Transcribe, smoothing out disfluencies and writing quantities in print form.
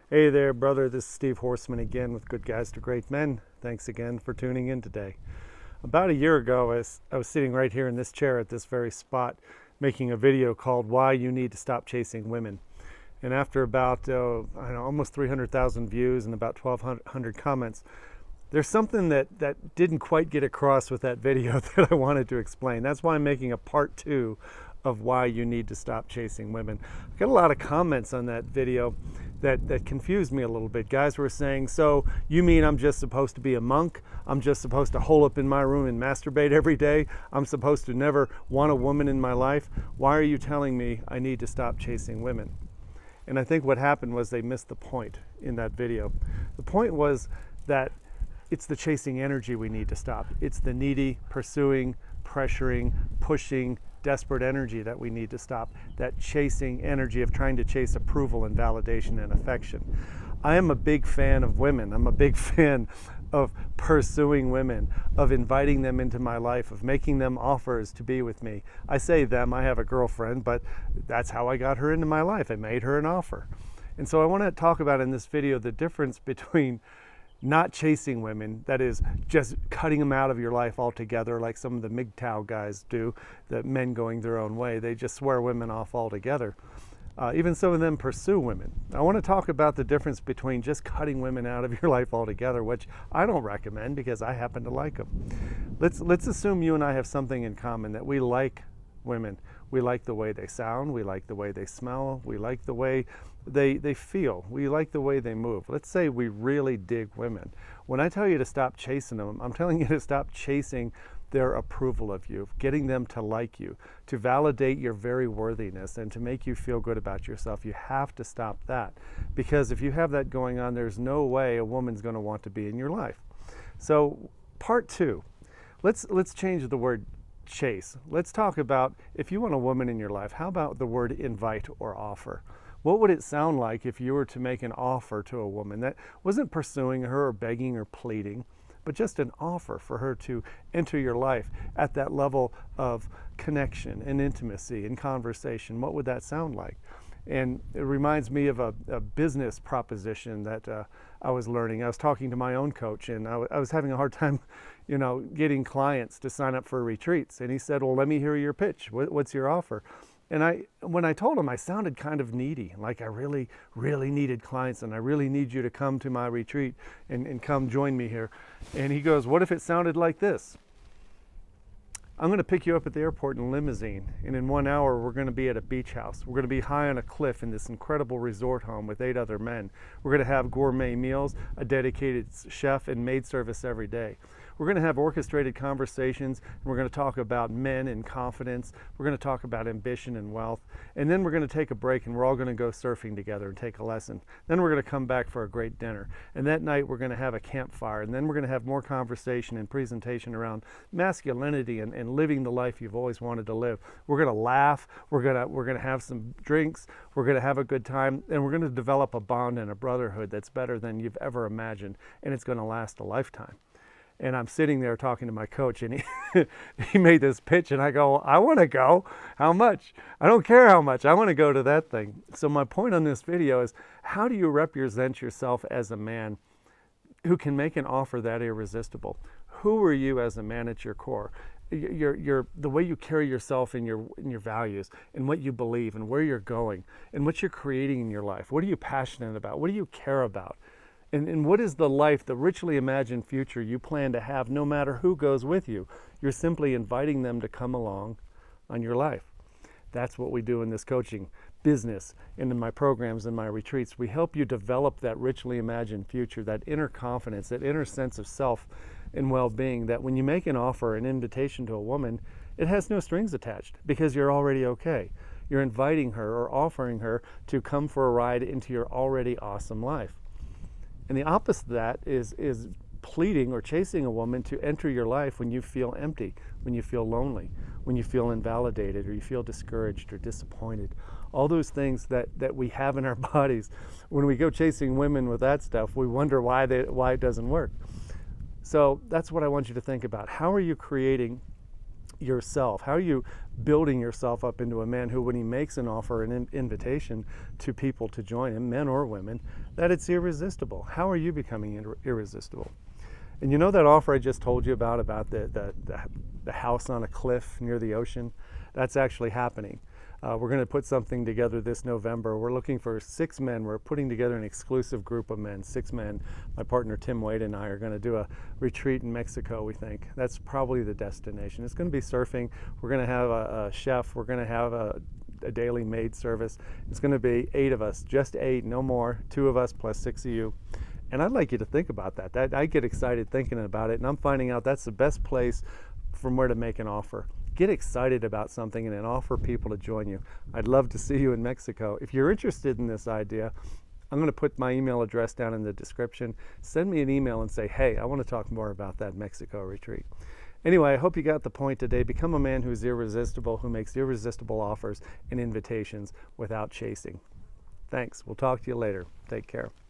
Hey there, brother. This is Steve Horseman again with Good Guys to Great Men. Thanks again for tuning in today. About a year ago, I was sitting right here in this chair at this very spot making a video called Why You Need to Stop Chasing Women. And after about almost 300,000 views and about 1,200 comments, there's something that didn't quite get across with that video that I wanted to explain. That's why I'm making a part two of why you need to stop chasing women. I got a lot of comments on that video that confused me a little bit. Guys were saying, so you mean I'm just supposed to be a monk? I'm just supposed to hole up in my room and masturbate every day? I'm supposed to never want a woman in my life? Why are you telling me I need to stop chasing women? And I think what happened was they missed the point in that video. The point was that it's the chasing energy we need to stop. It's the needy, pursuing, pressuring, pushing, desperate energy that we need to stop. That chasing energy of trying to chase approval and validation and affection. I am a big fan of women. I'm a big fan of pursuing women, of inviting them into my life, of making them offers to be with me. I say them, I have a girlfriend, but that's how I got her into my life. I made her an offer. And so I want to talk about in this video the difference between not chasing women, that is just cutting them out of your life altogether, like some of the MGTOW guys do, the men going their own way. They just swear women off altogether. Even some of them pursue women. I want to talk about the difference between just cutting women out of your life altogether, which I don't recommend because I happen to like them. Let's assume you and I have something in common, that we like women. We like the way they sound, we like the way they smell, we like the way they feel, we like the way they move. Let's say we really dig women. When I tell you to stop chasing them, I'm telling you to stop chasing their approval of you, getting them to like you, to validate your very worthiness and to make you feel good about yourself. You have to stop that, because if you have that going on, there's no way a woman's going to want to be in your life. So part two, let's change the word chase. Let's talk about, if you want a woman in your life, how about the word invite or offer? What would it sound like if you were to make an offer to a woman that wasn't pursuing her or begging or pleading, but just an offer for her to enter your life at that level of connection and intimacy and conversation? What would that sound like? And it reminds me of a business proposition that I was learning. I was talking to my own coach, and I was having a hard time, getting clients to sign up for retreats. And he said, well, let me hear your pitch. What's your offer? And when I told him, I sounded kind of needy, like I really, really needed clients, and I really need you to come to my retreat and come join me here. And he goes, what if it sounded like this? I'm going to pick you up at the airport in a limousine, and in 1 hour we're going to be at a beach house. We're going to be high on a cliff in this incredible resort home with 8 other men. We're going to have gourmet meals, a dedicated chef, and maid service every day. We're going to have orchestrated conversations, and we're going to talk about men and confidence. We're going to talk about ambition and wealth. And then we're going to take a break, and we're all going to go surfing together and take a lesson. Then we're going to come back for a great dinner. And that night we're going to have a campfire. And then we're going to have more conversation and presentation around masculinity and living the life you've always wanted to live. We're going to laugh. We're going to have some drinks. We're going to have a good time. And we're going to develop a bond and a brotherhood that's better than you've ever imagined. And it's going to last a lifetime. And I'm sitting there talking to my coach, and he made this pitch, and I go, I want to go. How much? I don't care how much. I want to go to that thing. So my point on this video is, how do you represent yourself as a man who can make an offer that irresistible? Who are you as a man at your core? The way you carry yourself in your values and what you believe and where you're going and what you're creating in your life. What are you passionate about? What do you care about? And what is the life, the richly imagined future you plan to have no matter who goes with you? You're simply inviting them to come along on your life. That's what we do in this coaching business and in my programs and my retreats. We help you develop that richly imagined future, that inner confidence, that inner sense of self and well-being, that when you make an offer, an invitation to a woman, it has no strings attached because you're already okay. You're inviting her or offering her to come for a ride into your already awesome life. And the opposite of that is pleading or chasing a woman to enter your life when you feel empty, when you feel lonely, when you feel invalidated, or you feel discouraged or disappointed. All those things that we have in our bodies. When we go chasing women with that stuff, we wonder why it doesn't work. So that's what I want you to think about. How are you creating yourself? How are you building yourself up into a man who, when he makes an offer, an invitation to people to join him, men or women, that it's irresistible? How are you becoming irresistible? And you know that offer I just told you about the house on a cliff near the ocean? That's actually happening. We're going to put something together this November. We're looking for 6 men. We're putting together an exclusive group of men, 6 men. My partner Tim Wade and I are going to do a retreat in Mexico, we think. That's probably the destination. It's going to be surfing. We're going to have a chef. We're going to have a daily maid service. It's going to be 8 of us, just 8, no more, 2 of us plus 6 of you. And I'd like you to think about that. I get excited thinking about it, and I'm finding out that's the best place from where to make an offer. Get excited about something and then offer people to join you. I'd love to see you in Mexico. If you're interested in this idea, I'm going to put my email address down in the description. Send me an email and say, hey, I want to talk more about that Mexico retreat. Anyway, I hope you got the point today. Become a man who's irresistible, who makes irresistible offers and invitations without chasing. Thanks. We'll talk to you later. Take care.